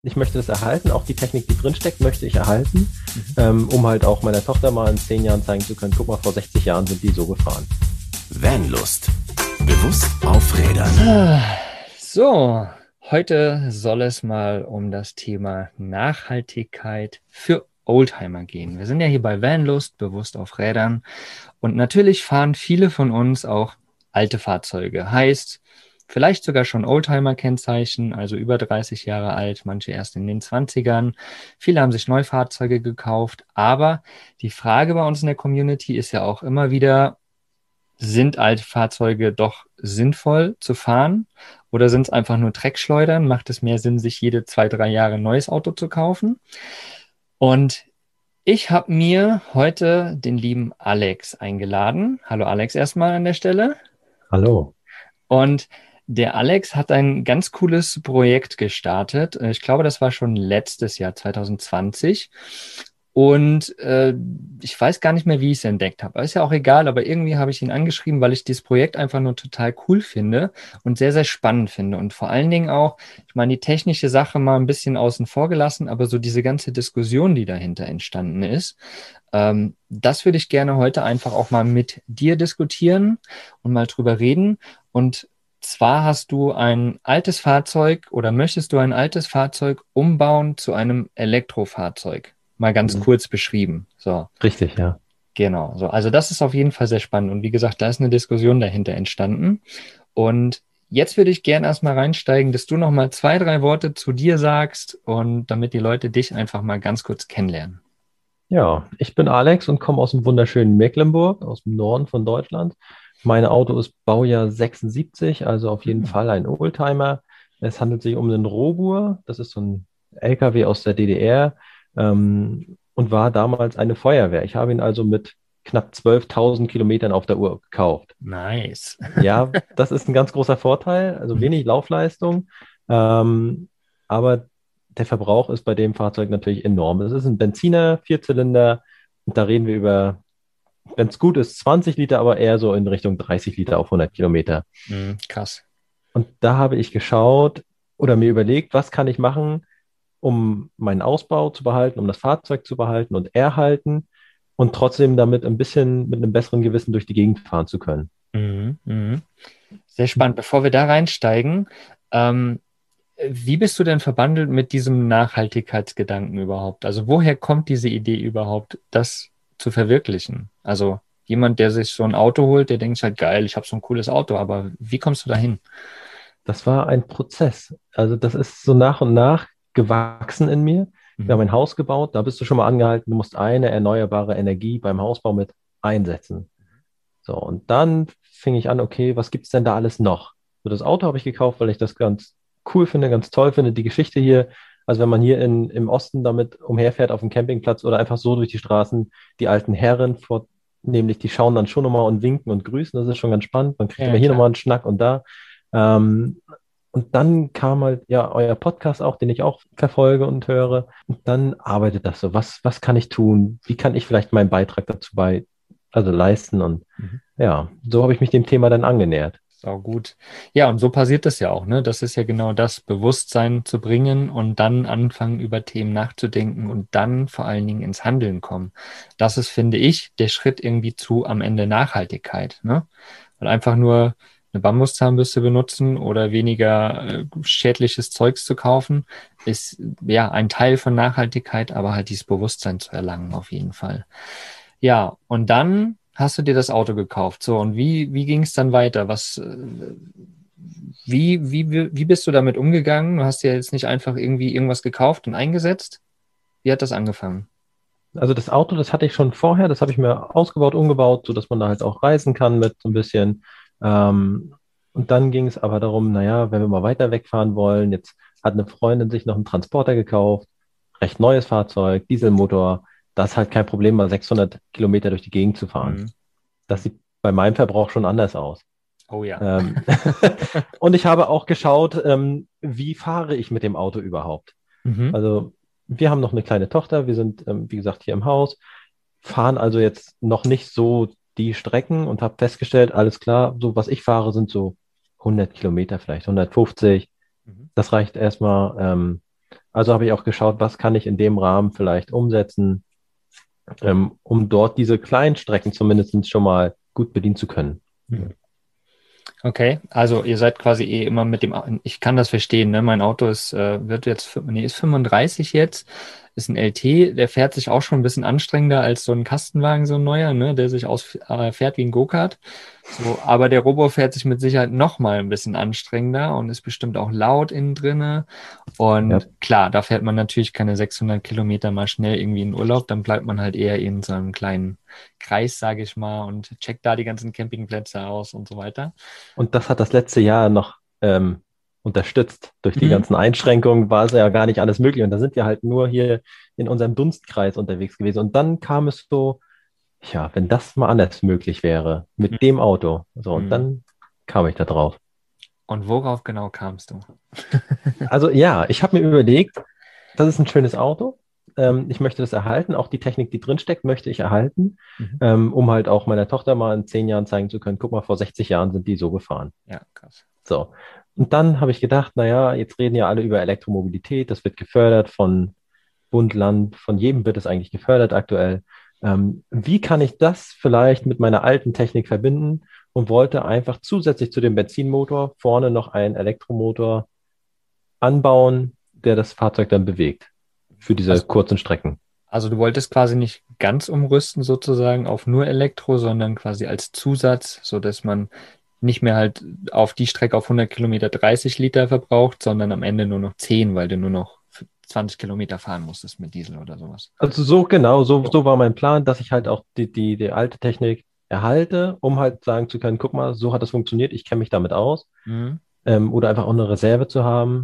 Ich möchte das erhalten, auch die Technik, die drinsteckt, möchte ich erhalten, Mhm. um halt auch meiner Tochter mal in 10 Jahren zeigen zu können, guck mal, vor 60 Jahren sind die so gefahren. Vanlust. Bewusst aufrädern. So, heute soll es mal um das Thema Nachhaltigkeit für Oldtimer gehen. Wir sind ja hier bei Vanlust, bewusst auf Rädern. Und natürlich fahren viele von uns auch alte Fahrzeuge. Heißt, vielleicht sogar schon Oldtimer-Kennzeichen, also über 30 Jahre alt, manche erst in den 20ern. Viele haben sich Neufahrzeuge gekauft. Aber die Frage bei uns in der Community ist ja auch immer wieder, sind alte Fahrzeuge doch sinnvoll zu fahren oder sind es einfach nur Dreckschleudern? Macht es mehr Sinn, sich jede 2, 3 Jahre ein neues Auto zu kaufen? Und ich habe mir heute den lieben Alex eingeladen. Hallo Alex erstmal an der Stelle. Hallo. Und der Alex hat ein ganz cooles Projekt gestartet. Ich glaube, das war schon letztes Jahr, 2020. Und ich weiß gar nicht mehr, wie ich es entdeckt habe. Aber ist ja auch egal, aber irgendwie habe ich ihn angeschrieben, weil ich dieses Projekt einfach nur total cool finde und sehr, sehr spannend finde. Und vor allen Dingen auch, ich meine, die technische Sache mal ein bisschen außen vor gelassen, aber so diese ganze Diskussion, die dahinter entstanden ist, das würde ich gerne heute einfach auch mal mit dir diskutieren und mal drüber reden. Und zwar hast du ein altes Fahrzeug oder möchtest du ein altes Fahrzeug umbauen zu einem Elektrofahrzeug? Mal ganz Mhm. kurz beschrieben. So, Richtig, ja. genau. So, also das ist auf jeden Fall sehr spannend. Und wie gesagt, da ist eine Diskussion dahinter entstanden. Und jetzt würde ich gerne erstmal reinsteigen, dass du noch mal 2, 3 Worte zu dir sagst und damit die Leute dich einfach mal ganz kurz kennenlernen. Ja, ich bin Alex und komme aus dem wunderschönen Mecklenburg, aus dem Norden von Deutschland. Mein Auto ist Baujahr 76, also auf jeden Hm. Fall ein Oldtimer. Es handelt sich um einen Robur, das ist so ein LKW aus der DDR, und war damals eine Feuerwehr. Ich habe ihn also mit knapp 12.000 Kilometern auf der Uhr gekauft. Nice. Ja, das ist ein ganz großer Vorteil, also wenig Laufleistung, aber der Verbrauch ist bei dem Fahrzeug natürlich enorm. Es ist ein Benziner, Vierzylinder, und da reden wir über, wenn es gut ist, 20 Liter, aber eher so in Richtung 30 Liter auf 100 Kilometer. Krass. Und da habe ich geschaut oder mir überlegt, was kann ich machen, um meinen Ausbau zu behalten, um das Fahrzeug zu behalten und erhalten und trotzdem damit ein bisschen mit einem besseren Gewissen durch die Gegend fahren zu können. Mhm, mhm. Sehr spannend. Bevor wir da reinsteigen, ähm, wie bist du denn verbandelt mit diesem Nachhaltigkeitsgedanken überhaupt? Also woher kommt diese Idee überhaupt, das zu verwirklichen? Also jemand, der sich so ein Auto holt, der denkt sich halt, geil, ich habe so ein cooles Auto, aber wie kommst du dahin? Das war ein Prozess. Also das ist so nach und nach gewachsen in mir. Wir Mhm. haben ein Haus gebaut, da bist du schon mal angehalten, du musst eine erneuerbare Energie beim Hausbau mit einsetzen. So, und dann fing ich an, okay, was gibt's denn da alles noch? So, das Auto habe ich gekauft, weil ich das ganz cool finde, ganz toll finde, die Geschichte hier. Also wenn man hier im Osten damit umherfährt auf dem Campingplatz oder einfach so durch die Straßen, die alten Herren nämlich die schauen dann schon nochmal und winken und grüßen, das ist schon ganz spannend. Man kriegt Ja, immer hier klar. nochmal einen Schnack und da. Ähm, und dann kam halt ja euer Podcast auch, den ich auch verfolge und höre. Und dann arbeitet das so. Was kann ich tun? Wie kann ich vielleicht meinen Beitrag dazu also leisten? Und Mhm. ja, so habe ich mich dem Thema dann angenähert. Sau gut. Ja, und so passiert das ja auch, ne? Das ist ja genau das, Bewusstsein zu bringen und dann anfangen, über Themen nachzudenken und dann vor allen Dingen ins Handeln kommen. Das ist, finde ich, der Schritt irgendwie zu am Ende Nachhaltigkeit, ne? Weil einfach nur eine Bambuszahnbürste benutzen oder weniger schädliches Zeugs zu kaufen, ist ja ein Teil von Nachhaltigkeit, aber halt dieses Bewusstsein zu erlangen, auf jeden Fall. Ja, und dann hast du dir das Auto gekauft. So, und wie ging es dann weiter? Wie bist du damit umgegangen? Du hast ja jetzt nicht einfach irgendwie irgendwas gekauft und eingesetzt. Wie hat das angefangen? Also das Auto, das hatte ich schon vorher, das habe ich mir ausgebaut, umgebaut, sodass man da halt auch reisen kann mit so ein bisschen. Ähm, und dann ging es aber darum, naja, wenn wir mal weiter wegfahren wollen, jetzt hat eine Freundin sich noch einen Transporter gekauft, recht neues Fahrzeug, Dieselmotor, das ist halt kein Problem, mal 600 Kilometer durch die Gegend zu fahren. Mhm. Das sieht bei meinem Verbrauch schon anders aus. Oh ja. Ähm, und ich habe auch geschaut, wie fahre ich mit dem Auto überhaupt? Mhm. Also wir haben noch eine kleine Tochter, wir sind, wie gesagt, hier im Haus, fahren also jetzt noch nicht so die Strecken und habe festgestellt, alles klar, so was ich fahre, sind so 100 Kilometer, vielleicht 150. Mhm. Das reicht erstmal. Also habe ich auch geschaut, was kann ich in dem Rahmen vielleicht umsetzen, um dort diese kleinen Strecken zumindest schon mal gut bedienen zu können. Mhm. Okay, also ihr seid quasi immer mit ich kann das verstehen, ne? Mein Auto ist 35 jetzt, ist ein LT, der fährt sich auch schon ein bisschen anstrengender als so ein Kastenwagen, so ein neuer, ne? Der sich fährt wie ein Go-Kart. So, aber der Robo fährt sich mit Sicherheit noch mal ein bisschen anstrengender und ist bestimmt auch laut innen drinne. Ja. Und klar, da fährt man natürlich keine 600 Kilometer mal schnell irgendwie in Urlaub, dann bleibt man halt eher in so einem kleinen Kreis, sage ich mal, und checkt da die ganzen Campingplätze aus und so weiter. Und das hat das letzte Jahr noch unterstützt. Durch die Mhm. ganzen Einschränkungen war es ja gar nicht alles möglich. Und da sind wir halt nur hier in unserem Dunstkreis unterwegs gewesen. Und dann kam es so, ja, wenn das mal anders möglich wäre, mit dem Auto. So, und Mhm. dann kam ich da drauf. Und worauf genau kamst du? Also ja, ich habe mir überlegt, das ist ein schönes Auto. Ich möchte das erhalten. Auch die Technik, die drinsteckt, möchte ich erhalten, Mhm. um halt auch meiner Tochter mal in 10 Jahren zeigen zu können, guck mal, vor 60 Jahren sind die so gefahren. Ja, krass. So. Und dann habe ich gedacht, naja, jetzt reden ja alle über Elektromobilität, das wird gefördert von Bund, Land, von jedem wird es eigentlich gefördert aktuell. Wie kann ich das vielleicht mit meiner alten Technik verbinden und wollte einfach zusätzlich zu dem Benzinmotor vorne noch einen Elektromotor anbauen, der das Fahrzeug dann bewegt für diese Also, kurzen Strecken. also du wolltest quasi nicht ganz umrüsten sozusagen auf nur Elektro, sondern quasi als Zusatz, so dass man nicht mehr halt auf die Strecke auf 100 Kilometer 30 Liter verbraucht, sondern am Ende nur noch 10, weil du nur noch 20 Kilometer fahren musstest mit Diesel oder sowas. Also so genau, So. so war mein Plan, dass ich halt auch die alte Technik erhalte, um halt sagen zu können, guck mal, so hat das funktioniert, ich kenne mich damit aus. Mhm. Oder einfach auch eine Reserve zu haben.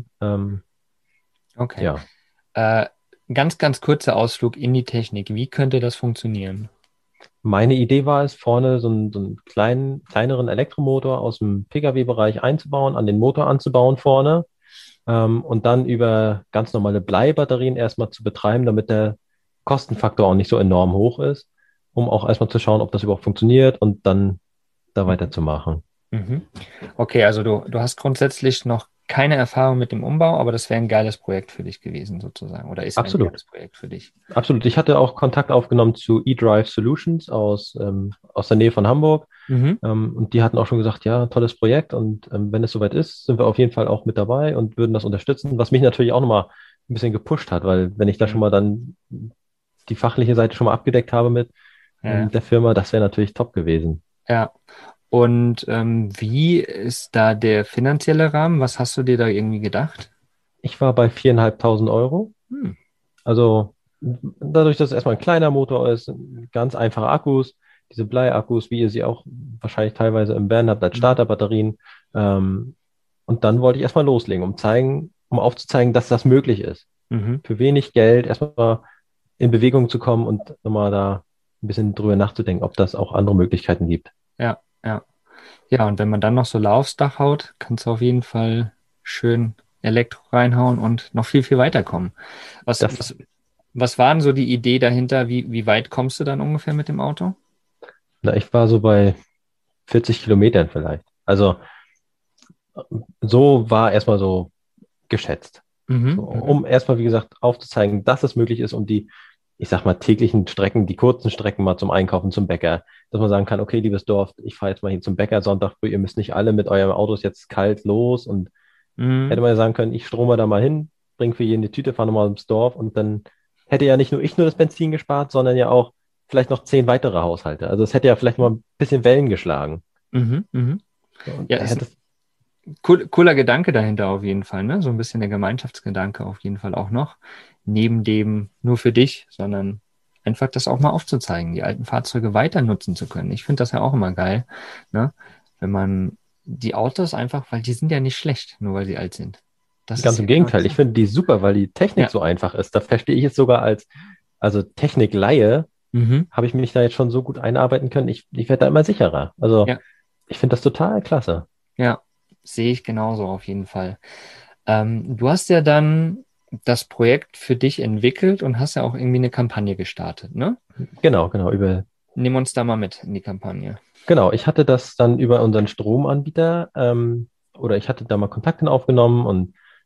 Okay. Ja, Äh, ganz kurzer Ausflug in die Technik. Wie könnte das funktionieren? meine Idee war es, vorne so einen kleineren Elektromotor aus dem Pkw-Bereich einzubauen, an den Motor anzubauen vorne und dann über ganz normale Bleibatterien erstmal zu betreiben, damit der Kostenfaktor auch nicht so enorm hoch ist, um auch erstmal zu schauen, ob das überhaupt funktioniert und dann da Mhm. weiterzumachen. Mhm. Okay, also du hast grundsätzlich noch keine Erfahrung mit dem Umbau, aber das wäre ein geiles Projekt für dich gewesen, sozusagen. Oder ist ein Absolut. geiles Projekt für dich. Absolut. Ich hatte auch Kontakt aufgenommen zu eDrive Solutions aus der Nähe von Hamburg. Mhm. Und die hatten auch schon gesagt, ja, tolles Projekt. Und wenn es soweit ist, sind wir auf jeden Fall auch mit dabei und würden das unterstützen, was mich natürlich auch nochmal ein bisschen gepusht hat, weil wenn ich da schon Mhm. mal dann die fachliche Seite schon mal abgedeckt habe mit Ja, der Firma, das wäre natürlich top gewesen. ja. Und wie ist da der finanzielle Rahmen? Was hast du dir da irgendwie gedacht? Ich war bei 4.500 Euro. Hm. Also dadurch, dass es erstmal ein kleiner Motor ist, ganz einfache Akkus, diese Bleiakkus, wie ihr sie auch wahrscheinlich teilweise im Van habt, als Mhm. Starterbatterien. Und dann wollte ich erstmal loslegen, um aufzuzeigen, dass das möglich ist. Mhm. Für wenig Geld erstmal in Bewegung zu kommen und nochmal da ein bisschen drüber nachzudenken, ob das auch andere Möglichkeiten gibt. Ja, ja. Ja, und wenn man dann noch Solar aufs Dach haut, kannst du auf jeden Fall schön Elektro reinhauen und noch viel weiterkommen. Was, Das, was, was war denn so die Idee dahinter? Wie weit kommst du dann ungefähr mit dem Auto? na, ich war so bei 40 Kilometern vielleicht. Also so war erstmal so geschätzt. So, Mhm, mhm, um erstmal, wie gesagt, aufzuzeigen, dass es möglich ist, um die, ich sag mal, täglichen Strecken, die kurzen Strecken mal zum Einkaufen, zum Bäcker, dass man sagen kann, okay, liebes Dorf, ich fahre jetzt mal hier zum Bäcker Sonntag früh, ihr müsst nicht alle mit eurem Autos jetzt kalt los und hätte mhm, man ja sagen können, ich strome da mal hin, bringe für jeden eine Tüte, fahre nochmal ins Dorf und dann hätte ja nicht nur ich nur das Benzin gespart, sondern ja auch vielleicht noch 10 weitere Haushalte. Also es hätte ja vielleicht mal ein bisschen Wellen geschlagen. mhm, mhm. Und Ja, er ist hätte, cooler Gedanke dahinter auf jeden Fall, ne? So ein bisschen der Gemeinschaftsgedanke auf jeden Fall auch noch. Neben dem nur für dich, sondern einfach das auch mal aufzuzeigen, die alten Fahrzeuge weiter nutzen zu können. Ich finde das ja auch immer geil, ne? Wenn man die Autos einfach, weil die sind ja nicht schlecht, nur weil sie alt sind. Das ist ganz ja im genau Gegenteil, das. ich finde die super, weil die Technik Ja. so einfach ist. Da verstehe ich es sogar also Technikleihe, Mhm. habe ich mich da jetzt schon so gut einarbeiten können. Ich werde da immer sicherer. Also Ja, ich finde das total klasse. ja, sehe ich genauso auf jeden Fall. Du hast ja dann das Projekt für dich entwickelt und hast ja auch irgendwie eine Kampagne gestartet, ne? Genau, Nimm uns da mal mit in die Kampagne. genau. Ich hatte das dann über unseren Stromanbieter, oder ich hatte da mal Kontakte aufgenommen und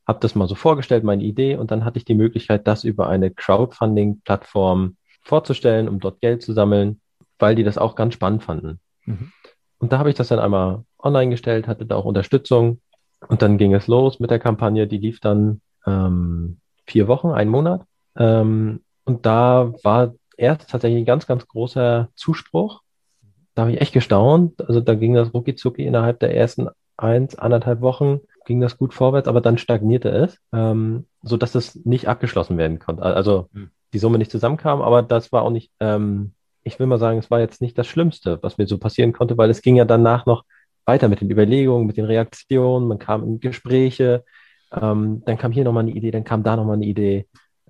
habe das mal so vorgestellt, meine Idee, und dann hatte ich die Möglichkeit, das über eine Crowdfunding-Plattform vorzustellen, um dort Geld zu sammeln, weil die das auch ganz spannend fanden. Mhm. Und da habe ich das dann einmal online gestellt, hatte da auch Unterstützung und dann ging es los mit der Kampagne. Die lief dann 4 Wochen, einen Monat. Und da war erst tatsächlich ein ganz, ganz großer Zuspruch. Da habe ich echt gestaunt. Also da ging das rucki zucki innerhalb der ersten 1,5 Wochen ging das gut vorwärts, aber dann stagnierte es, sodass es nicht abgeschlossen werden konnte. Also Mhm. die Summe nicht zusammenkam, aber das war auch nicht, ich will mal sagen, es war jetzt nicht das Schlimmste, was mir so passieren konnte, weil es ging ja danach noch weiter mit den Überlegungen, mit den Reaktionen, man kam in Gespräche, dann kam hier nochmal eine Idee, dann kam da nochmal eine Idee.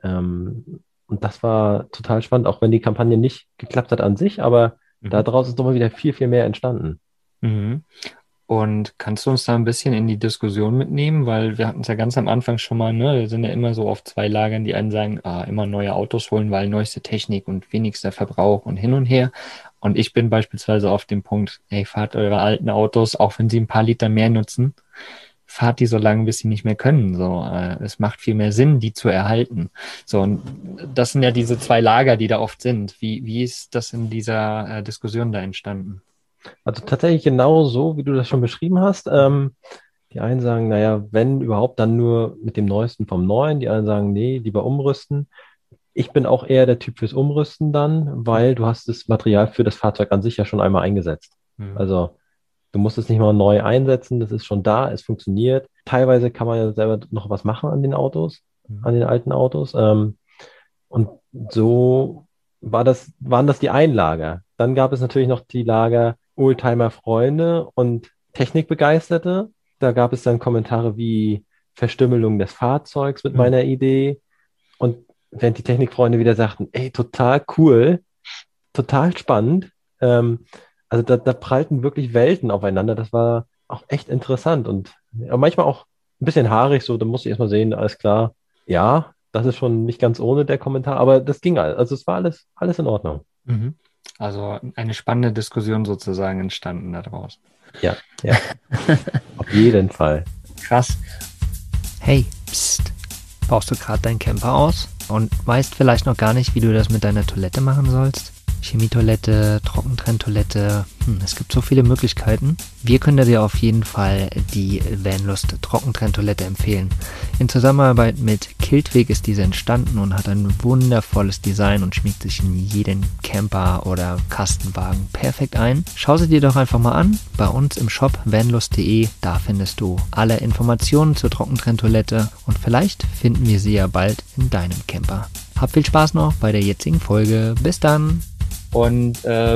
Und das war total spannend, auch wenn die Kampagne nicht geklappt hat an sich, aber Mhm. daraus ist nochmal wieder viel, viel mehr entstanden. Mhm. Und kannst du uns da ein bisschen in die Diskussion mitnehmen? Weil wir hatten es ja ganz am Anfang schon mal, ne? Wir sind ja immer so auf zwei Lagern. Die einen sagen, immer neue Autos holen, weil neueste Technik und wenigster Verbrauch und hin und her. Und ich bin beispielsweise auf dem Punkt, hey, fahrt eure alten Autos, auch wenn sie ein paar Liter mehr nutzen, fahrt die so lange, bis sie nicht mehr können. So, es macht viel mehr Sinn, die zu erhalten. So, und das sind ja diese zwei Lager, die da oft sind. Wie ist das in dieser Diskussion da entstanden? Also tatsächlich genau so, wie du das schon beschrieben hast. Die einen sagen, naja, wenn überhaupt, dann nur mit dem Neuesten vom Neuen. Die anderen sagen, nee, lieber umrüsten. Ich bin auch eher der Typ fürs Umrüsten dann, weil du hast das Material für das Fahrzeug an sich ja schon einmal eingesetzt. Mhm. Also du musst es nicht mal neu einsetzen, das ist schon da, es funktioniert. Teilweise kann man ja selber noch was machen an den Autos, Mhm. an den alten Autos. Und so waren das die einen Lager. Dann gab es natürlich noch die Lager Oldtimer-Freunde und Technikbegeisterte. Da gab es dann Kommentare wie Verstümmelung des Fahrzeugs mit Mhm. meiner Idee. Und während die Technikfreunde wieder sagten, ey, total cool, total spannend. Also da prallten wirklich Welten aufeinander. Das war auch echt interessant und ja, manchmal auch ein bisschen haarig, so, da musste ich erstmal sehen, alles klar. Ja, das ist schon nicht ganz ohne der Kommentar, aber das ging alles. Also es war alles in Ordnung. Mhm. Also eine spannende Diskussion sozusagen entstanden daraus. Ja, ja, auf jeden Fall. Krass. Hey, psst. Baust du gerade deinen Camper aus und weißt vielleicht noch gar nicht, wie du das mit deiner Toilette machen sollst? Chemietoilette, Trockentrenntoilette, es gibt so viele Möglichkeiten. Wir können dir auf jeden Fall die Vanlust Trockentrenntoilette empfehlen. In Zusammenarbeit mit Kiltweg ist diese entstanden und hat ein wundervolles Design und schmiegt sich in jeden Camper oder Kastenwagen perfekt ein. Schau sie dir doch einfach mal an bei uns im Shop vanlust.de. Da findest du alle Informationen zur Trockentrenntoilette und vielleicht finden wir sie ja bald in deinem Camper. Hab viel Spaß noch bei der jetzigen Folge. Bis dann! Und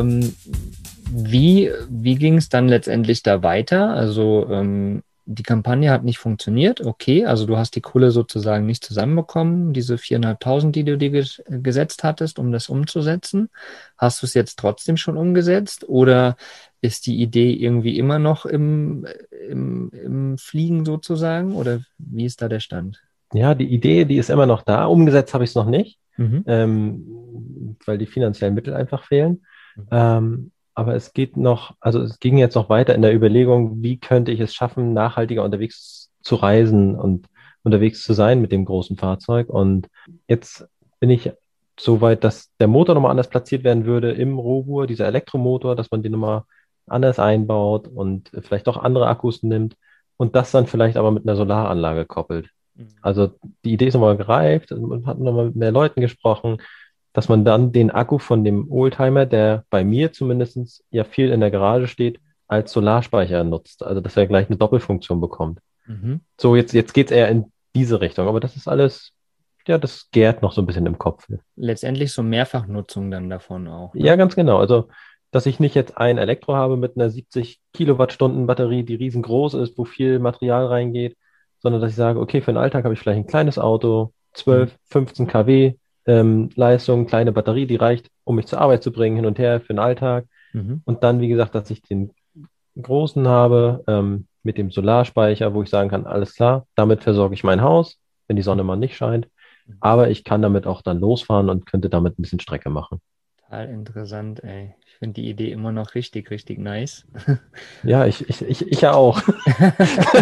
wie ging es dann letztendlich da weiter? Also die Kampagne hat nicht funktioniert, okay. Also du hast die Kohle sozusagen nicht zusammenbekommen, diese 4.500, die du dir gesetzt hattest, um das umzusetzen. Hast du es jetzt trotzdem schon umgesetzt oder ist die Idee irgendwie immer noch im Fliegen sozusagen? Oder wie ist da der Stand? Ja, die Idee, die ist immer noch da. Umgesetzt habe ich es noch nicht, Mhm. weil die finanziellen Mittel einfach fehlen. Mhm. Aber es geht noch, also es ging jetzt noch weiter in der Überlegung, wie könnte ich es schaffen, nachhaltiger unterwegs zu reisen und unterwegs zu sein mit dem großen Fahrzeug. Und jetzt bin ich so weit, dass der Motor nochmal anders platziert werden würde im Rohur, dieser Elektromotor, dass man den nochmal anders einbaut und vielleicht auch andere Akkus nimmt und das dann vielleicht aber mit einer Solaranlage koppelt. Also die Idee ist nochmal gereift, also man hat nochmal mit mehr Leuten gesprochen, dass man dann den Akku von dem Oldtimer, der bei mir zumindest ja viel in der Garage steht, als Solarspeicher nutzt. Also dass er gleich eine Doppelfunktion bekommt. Mhm. So, jetzt geht es eher in diese Richtung, aber das ist alles, ja, das gärt noch so ein bisschen im Kopf. Letztendlich so Mehrfachnutzung dann davon auch, Ja, ne? ganz genau. Also, dass ich nicht jetzt ein Elektro habe mit einer 70 Kilowattstunden Batterie, die riesengroß ist, wo viel Material reingeht, sondern dass ich sage, okay, für den Alltag habe ich vielleicht ein kleines Auto, Mhm. 12, 15 kW Leistung, kleine Batterie, die reicht, um mich zur Arbeit zu bringen, hin und her für den Alltag. Mhm. Und dann, wie gesagt, dass ich den großen habe mit dem Solarspeicher, wo ich sagen kann, alles klar, damit versorge ich mein Haus, wenn die Sonne mal nicht scheint. Aber ich kann damit auch dann losfahren und könnte damit ein bisschen Strecke machen. Total interessant, ey. Ich finde die Idee immer noch richtig, richtig nice. Ja, ich ja auch.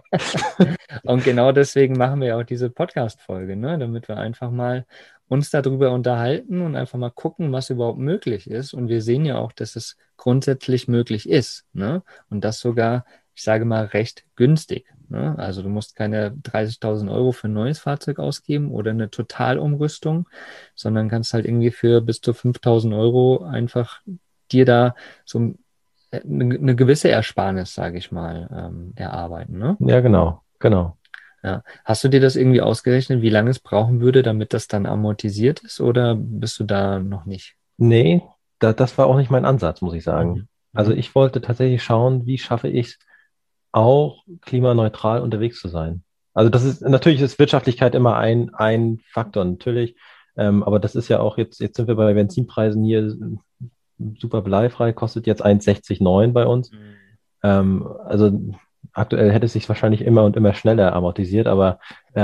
Und genau deswegen machen wir ja auch diese Podcast-Folge, ne? Damit wir einfach mal uns darüber unterhalten und einfach mal gucken, was überhaupt möglich ist. Und wir sehen ja auch, dass es grundsätzlich möglich ist, ne? Und das sogar, ich sage mal, recht günstig, ne? Also du musst keine 30.000 Euro für ein neues Fahrzeug ausgeben oder eine Totalumrüstung, sondern kannst halt irgendwie für bis zu 5.000 Euro einfach dir da so eine gewisse Ersparnis, sage ich mal, erarbeiten, ne? Ja, genau, genau. Ja. Hast du dir das irgendwie ausgerechnet, wie lange es brauchen würde, damit das dann amortisiert ist, oder bist du da noch nicht? Nee, das war auch nicht mein Ansatz, muss ich sagen. Mhm. Also Mhm. ich wollte tatsächlich schauen, wie schaffe ich es, auch klimaneutral unterwegs zu sein. Also das ist, natürlich ist Wirtschaftlichkeit immer ein Faktor, natürlich. Aber das ist ja auch jetzt sind wir bei Benzinpreisen hier super bleifrei, kostet jetzt 1,69 bei uns. Mhm. Also aktuell hätte es sich wahrscheinlich immer und immer schneller amortisiert, aber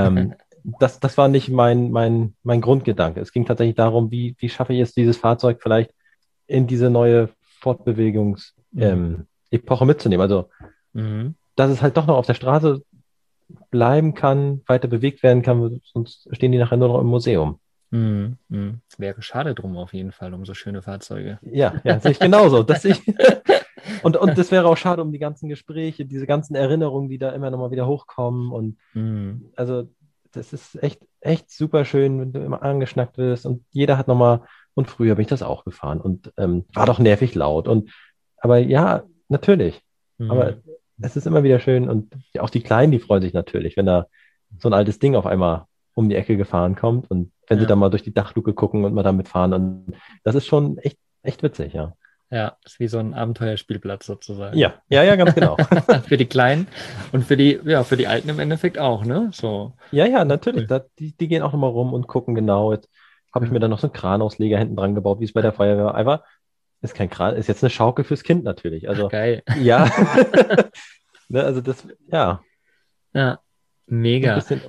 das war nicht mein Grundgedanke. Es ging tatsächlich darum, wie schaffe ich es, dieses Fahrzeug vielleicht in diese neue Fortbewegungs Mhm. Epoche mitzunehmen. Also, Mhm. dass es halt doch noch auf der Straße bleiben kann, weiter bewegt werden kann, sonst stehen die nachher nur noch im Museum. Mhm. Mhm. Wäre schade drum auf jeden Fall, um so schöne Fahrzeuge. Ja, ja, sehe ich genauso. Und das wäre auch schade um die ganzen Gespräche, diese ganzen Erinnerungen, die da immer nochmal wieder hochkommen. Und Mhm. also, das ist echt super schön, wenn du immer angeschnackt wirst und jeder hat nochmal, und früher bin ich das auch gefahren und war doch nervig laut. Aber ja, natürlich. Aber Mhm. es ist immer wieder schön und ja, auch die Kleinen, die freuen sich natürlich, wenn da so ein altes Ding auf einmal um die Ecke gefahren kommt und wenn sie Ja. dann mal durch die Dachluke gucken und mal damit fahren. Und das ist schon echt witzig, ja. Ja, ist wie so ein Abenteuerspielplatz sozusagen. Ja, ja, ja, ganz genau. Für die Kleinen und für die Alten im Endeffekt auch, ne? So. Ja, ja, natürlich. Cool. Die gehen auch nochmal rum und gucken genau. Jetzt habe ich mir Ja. dann noch so einen Kranausleger hinten dran gebaut, wie es bei der Feuerwehr war. Aber ist kein Kran, ist jetzt eine Schaukel fürs Kind natürlich. Ach, Also, geil. ja. Ne, also das, ja, Ja, so ein mega. bisschen.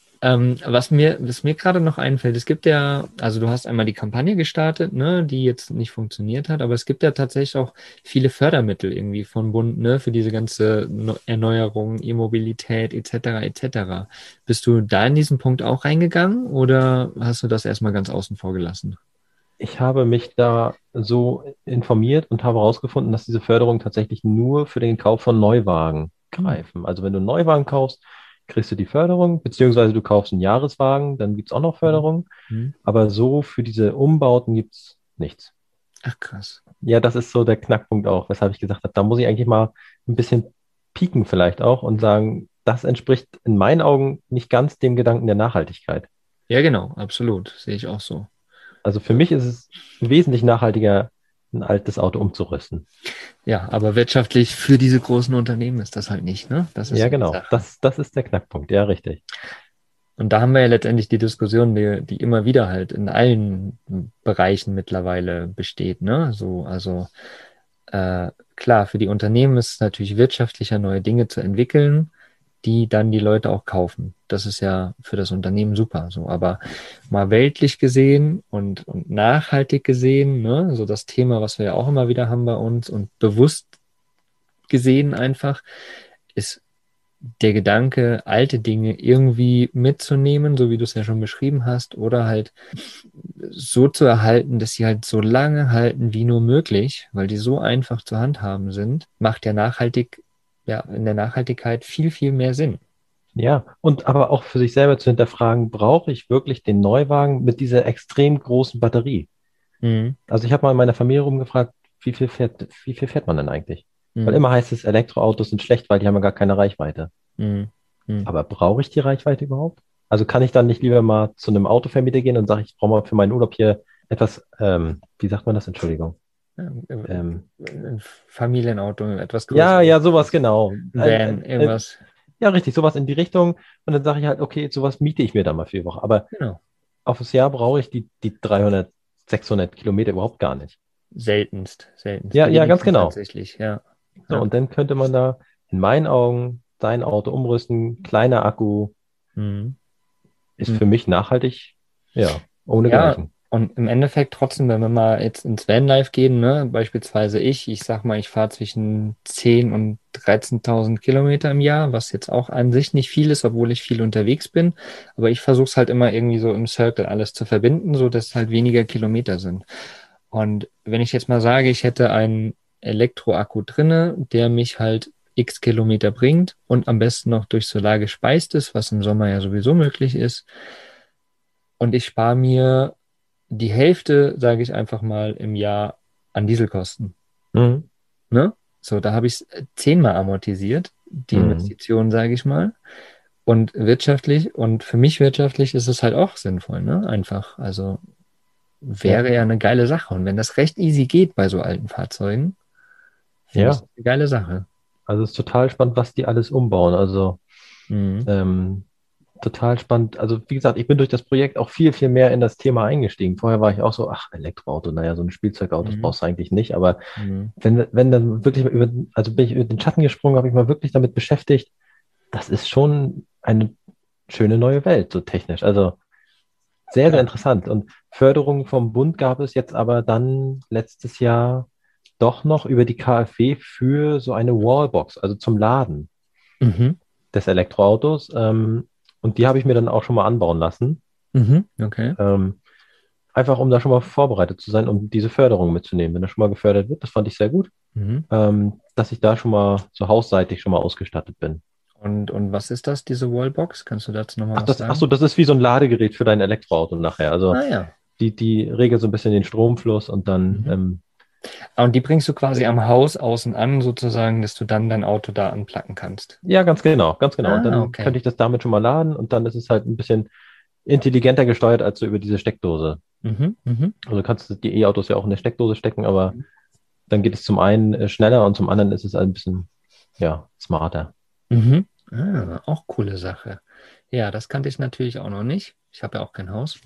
Was mir gerade noch einfällt, es gibt ja, also du hast einmal die Kampagne gestartet, ne, die jetzt nicht funktioniert hat, aber es gibt ja tatsächlich auch viele Fördermittel irgendwie von Bund, ne, für diese ganze Erneuerung, E-Mobilität etc. etc. Bist du da in diesen Punkt auch reingegangen oder hast du das erstmal ganz außen vor gelassen? Ich habe mich da so informiert und habe herausgefunden, dass diese Förderungen tatsächlich nur für den Kauf von Neuwagen Hm. greifen. Also wenn du einen Neuwagen kaufst, kriegst du die Förderung, beziehungsweise du kaufst einen Jahreswagen, dann gibt es auch noch Hm. Förderung. Hm. Aber so für diese Umbauten gibt es nichts. Ach krass. Ja, das ist so der Knackpunkt auch, weshalb ich gesagt habe, da muss ich eigentlich mal ein bisschen pieken vielleicht auch und sagen, das entspricht in meinen Augen nicht ganz dem Gedanken der Nachhaltigkeit. Ja, genau, absolut. Sehe ich auch so. Also für mich ist es wesentlich nachhaltiger, ein altes Auto umzurüsten. Ja, aber wirtschaftlich für diese großen Unternehmen ist das halt nicht, ne? Das ist Ja, ja die genau. Sache. Das ist der Knackpunkt. Ja, richtig. Und da haben wir ja letztendlich die Diskussion, die immer wieder halt in allen Bereichen mittlerweile besteht, ne? So, also klar, für die Unternehmen ist es natürlich wirtschaftlicher, neue Dinge zu entwickeln, die dann die Leute auch kaufen. Das ist ja für das Unternehmen super. So, aber mal weltlich gesehen und nachhaltig gesehen, ne? So das Thema, was wir ja auch immer wieder haben bei uns und bewusst gesehen einfach, ist der Gedanke, alte Dinge irgendwie mitzunehmen, so wie du es ja schon beschrieben hast, oder halt so zu erhalten, dass sie halt so lange halten wie nur möglich, weil die so einfach zu handhaben sind, macht ja in der Nachhaltigkeit viel, viel mehr Sinn. Ja, und aber auch für sich selber zu hinterfragen, brauche ich wirklich den Neuwagen mit dieser extrem großen Batterie? Mhm. Also ich habe mal in meiner Familie rumgefragt, wie viel fährt man denn eigentlich? Weil Mhm. immer heißt es, Elektroautos sind schlecht, weil die haben ja gar keine Reichweite. Mhm. Mhm. Aber brauche ich die Reichweite überhaupt? Also kann ich dann nicht lieber mal zu einem Autovermieter gehen und sage, ich brauche mal für meinen Urlaub hier etwas, wie sagt man das? Entschuldigung. Ja, Ähm, ein Familienauto, etwas ja, größeres, ja, sowas genau. ein Van, irgendwas. Ja, richtig, sowas in die Richtung. Und dann sage ich halt, okay, sowas miete ich mir dann mal für die Woche. Aber Genau. auf das Jahr brauche ich die 300, 600 Kilometer überhaupt gar nicht. Seltenst, seltenst. Ja, Die ja, ganz wenigsten genau. tatsächlich, ja. So, Ja. und dann könnte man da in meinen Augen sein Auto umrüsten. Kleiner Akku Mhm. ist Mhm. für mich nachhaltig, ja, ohne Ja, Gleichen. Und im Endeffekt trotzdem, wenn wir mal jetzt ins Vanlife gehen, ne, beispielsweise ich sag mal, ich fahre zwischen 10.000 und 13.000 Kilometer im Jahr, was jetzt auch an sich nicht viel ist, obwohl ich viel unterwegs bin. Aber ich versuche es halt immer irgendwie so im Circle alles zu verbinden, so dass es halt weniger Kilometer sind. Und wenn ich jetzt mal sage, ich hätte einen Elektroakku drinne, der mich halt x Kilometer bringt und am besten noch durch Solar gespeist ist, was im Sommer ja sowieso möglich ist. Und ich spare mir die Hälfte, sage ich einfach mal, im Jahr an Dieselkosten. Mhm. Ne? So, da habe ich es 10-mal amortisiert, die Mhm. Investition, sage ich mal. Und wirtschaftlich und für mich wirtschaftlich ist es halt auch sinnvoll, ne? Einfach. Also wäre ja eine geile Sache. Und wenn das recht easy geht bei so alten Fahrzeugen, finde ich Ja, das eine geile Sache. also es ist total spannend, was die alles umbauen. Also Mhm. ähm, total spannend. Also wie gesagt, ich bin durch das Projekt auch viel, viel mehr in das Thema eingestiegen. Vorher war ich auch so, ach, Elektroauto, naja, so ein Spielzeugauto, das Mhm. brauchst du eigentlich nicht. Aber Mhm. wenn dann wirklich mal also bin ich über den Schatten gesprungen, habe ich mal wirklich damit beschäftigt, das ist schon eine schöne neue Welt, so technisch. Also sehr, sehr Ja. interessant. Und Förderung vom Bund gab es jetzt aber dann letztes Jahr doch noch über die KfW für so eine Wallbox, also zum Laden Mhm. des Elektroautos. Und die habe ich mir dann auch schon mal anbauen lassen. Mhm. Okay. Ähm, einfach um da schon mal vorbereitet zu sein, um diese Förderung mitzunehmen. Wenn das schon mal gefördert wird, das fand ich sehr gut, Mhm. dass ich da schon mal so hausseitig schon mal ausgestattet bin. Und was ist das, diese Wallbox? Kannst du dazu nochmal was Ach so, sagen? das ist wie so ein Ladegerät für dein Elektroauto nachher. Also Ah ja. die regelt so ein bisschen den Stromfluss und dann, Mhm. Und die bringst du quasi am Haus außen an, sozusagen, dass du dann dein Auto da anplacken kannst. ja, ganz genau, ganz genau. Und Ah, dann okay. könnte ich das damit schon mal laden und dann ist es halt ein bisschen intelligenter gesteuert als so über diese Steckdose. Mhm. Mhm. Also kannst du die E-Autos ja auch in eine Steckdose stecken, aber dann geht es zum einen schneller und zum anderen ist es ein bisschen, ja, smarter. Mhm. Ah, auch coole Sache. Ja, das kannte ich natürlich auch noch nicht. Ich habe ja auch kein Haus.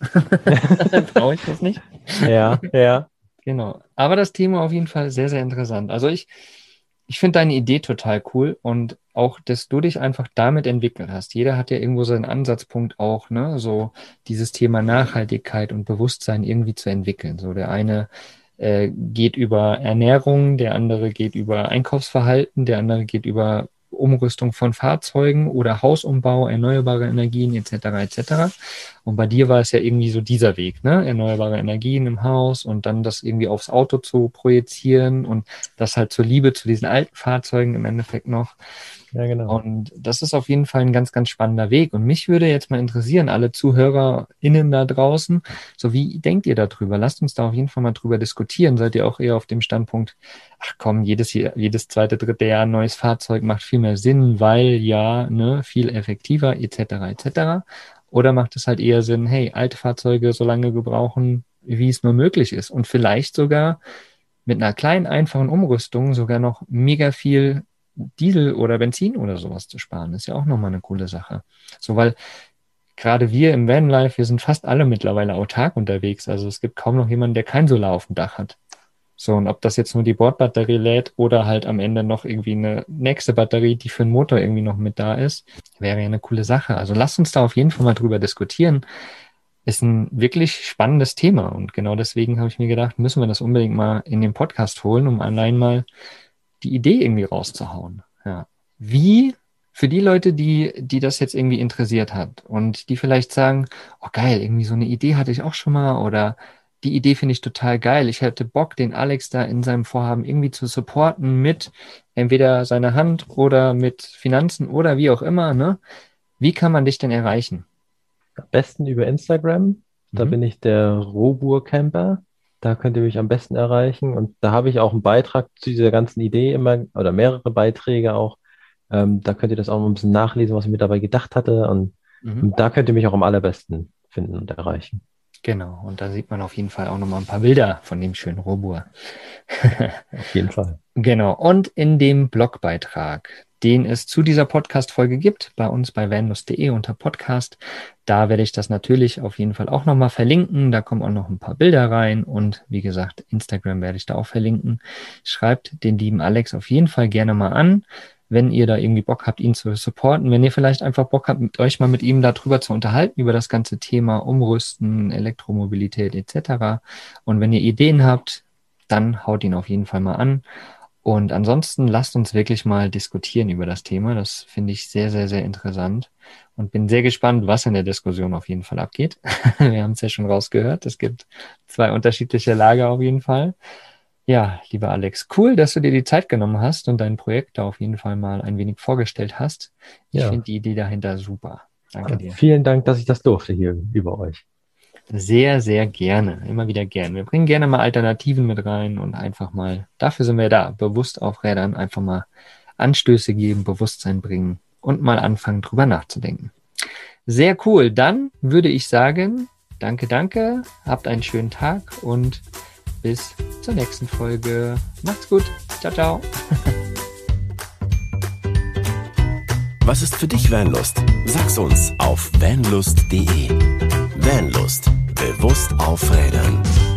Brauche ich das nicht. Ja, ja. Genau. Aber das Thema auf jeden Fall sehr, sehr interessant. Also ich finde deine Idee total cool und auch, dass du dich einfach damit entwickelt hast. Jeder hat ja irgendwo seinen Ansatzpunkt auch, ne, so dieses Thema Nachhaltigkeit und Bewusstsein irgendwie zu entwickeln. So der eine geht über Ernährung, der andere geht über Einkaufsverhalten, der andere geht über Umrüstung von Fahrzeugen oder Hausumbau, erneuerbare Energien etc. etc. Und bei dir war es ja irgendwie so dieser Weg, ne? Erneuerbare Energien im Haus und dann das irgendwie aufs Auto zu projizieren und das halt zur Liebe zu diesen alten Fahrzeugen im Endeffekt noch. Ja, genau. Und das ist auf jeden Fall ein ganz, ganz spannender Weg. Und mich würde jetzt mal interessieren, alle ZuhörerInnen da draußen, so wie denkt ihr darüber? Lasst uns da auf jeden Fall mal drüber diskutieren. Seid ihr auch eher auf dem Standpunkt, ach komm, jedes zweite, dritte Jahr ein neues Fahrzeug macht viel mehr Sinn, weil ja, ne, viel effektiver, etc., etc. Oder macht es halt eher Sinn, hey, alte Fahrzeuge so lange gebrauchen, wie es nur möglich ist und vielleicht sogar mit einer kleinen, einfachen Umrüstung sogar noch mega viel Diesel oder Benzin oder sowas zu sparen, ist ja auch nochmal eine coole Sache. So, weil gerade wir im Vanlife, wir sind fast alle mittlerweile autark unterwegs. Also es gibt kaum noch jemanden, der kein Solar auf dem Dach hat. So, und ob das jetzt nur die Bordbatterie lädt oder halt am Ende noch irgendwie eine nächste Batterie, die für den Motor irgendwie noch mit da ist, wäre ja eine coole Sache. Also lasst uns da auf jeden Fall mal drüber diskutieren. Ist ein wirklich spannendes Thema und genau deswegen habe ich mir gedacht, müssen wir das unbedingt mal in den Podcast holen, um allein mal die Idee irgendwie rauszuhauen. Ja. Wie für die Leute, die das jetzt irgendwie interessiert hat und die vielleicht sagen, oh geil, irgendwie so eine Idee hatte ich auch schon mal oder die Idee finde ich total geil. Ich hätte Bock, den Alex da in seinem Vorhaben irgendwie zu supporten mit entweder seiner Hand oder mit Finanzen oder wie auch immer, ne? Wie kann man dich denn erreichen? Am besten über Instagram. Da Mhm. bin ich der Robur-Camper. Da könnt ihr mich am besten erreichen. Und da habe ich auch einen Beitrag zu dieser ganzen Idee immer oder mehrere Beiträge auch. Da könnt ihr das auch mal ein bisschen nachlesen, was ich mir dabei gedacht hatte. Mhm. Und da könnt ihr mich auch am allerbesten finden und erreichen. Genau, und da sieht man auf jeden Fall auch nochmal ein paar Bilder von dem schönen Robur. Auf jeden Fall. Genau, und in dem Blogbeitrag, den es zu dieser Podcast-Folge gibt, bei uns bei vanlust.de unter Podcast, da werde ich das natürlich auf jeden Fall auch nochmal verlinken. Da kommen auch noch ein paar Bilder rein und wie gesagt, Instagram werde ich da auch verlinken. Schreibt den lieben Alex auf jeden Fall gerne mal an. wenn ihr da irgendwie Bock habt, ihn zu supporten, wenn ihr vielleicht einfach Bock habt, euch mal mit ihm darüber zu unterhalten, über das ganze Thema Umrüsten, Elektromobilität etc. Und wenn ihr Ideen habt, dann haut ihn auf jeden Fall mal an. Und ansonsten lasst uns wirklich mal diskutieren über das Thema. Das finde ich sehr, sehr, sehr interessant und bin sehr gespannt, was in der Diskussion auf jeden Fall abgeht. Wir haben es ja schon rausgehört. Es gibt 2 unterschiedliche Lager auf jeden Fall. Ja, lieber Alex, cool, dass du dir die Zeit genommen hast und dein Projekt da auf jeden Fall mal ein wenig vorgestellt hast. Ich finde die Idee dahinter super. Danke dir. Vielen Dank, dass ich das durfte hier über euch. Sehr, sehr gerne. Immer wieder gerne. Wir bringen gerne mal Alternativen mit rein und einfach mal, dafür sind wir da, bewusst auf Rädern, einfach mal Anstöße geben, Bewusstsein bringen und mal anfangen, drüber nachzudenken. Sehr cool. Dann würde ich sagen, danke, habt einen schönen Tag und bis zur nächsten Folge. Macht's gut. Ciao, ciao. Was ist für dich Vanlust? Sag's uns auf vanlust.de. Vanlust. Bewusst auf Rädern.